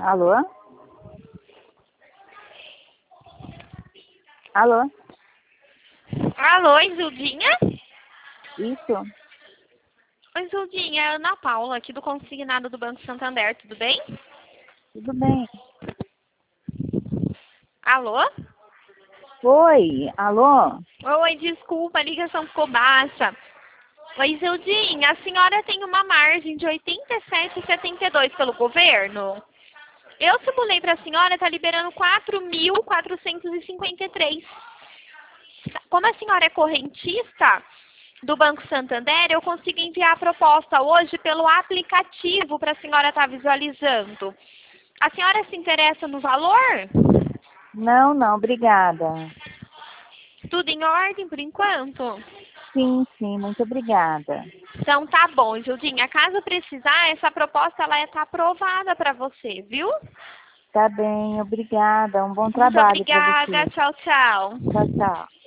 Alô? Alô? Alô, Isildinha? Isso? Oi, Isildinha, é a Ana Paula, aqui do Consignado do Banco Santander, tudo bem? Tudo bem. Alô? Oi, alô? Oi, desculpa, a ligação ficou baixa. Oi, Isildinha, a senhora tem uma margem de 87,72 pelo governo? Eu simulei para a senhora, está liberando 4.453. Como a senhora é correntista do Banco Santander, eu consigo enviar a proposta hoje pelo aplicativo para a senhora estar visualizando. A senhora se interessa no valor? Não, obrigada. Tudo em ordem por enquanto? Sim, muito obrigada. Então tá bom, Gildinha. Caso precisar, essa proposta ela está aprovada para você, viu? Tá bem, obrigada. Um bom Muito trabalho para obrigada. você. Tchau, tchau. Tchau, tchau.